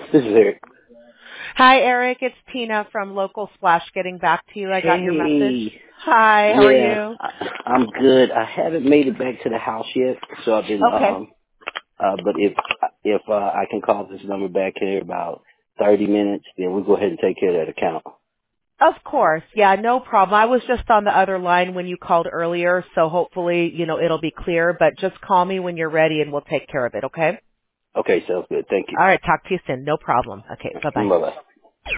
This is Eric. Hi, Eric. It's Tina from Local Splash getting back to you. I got your message. Hi, how are you? I'm good. I haven't made it back to the house yet, so I've been, Okay. but if I can call this number back in about 30 minutes, then we'll go ahead and take care of that account. Of course. Yeah, no problem. I was just on the other line when you called earlier, so hopefully, it'll be clear, but just call me when you're ready and we'll take care of it, okay? Okay, sounds good. Thank you. All right, talk to you soon. No problem. Okay, bye-bye. Bye-bye.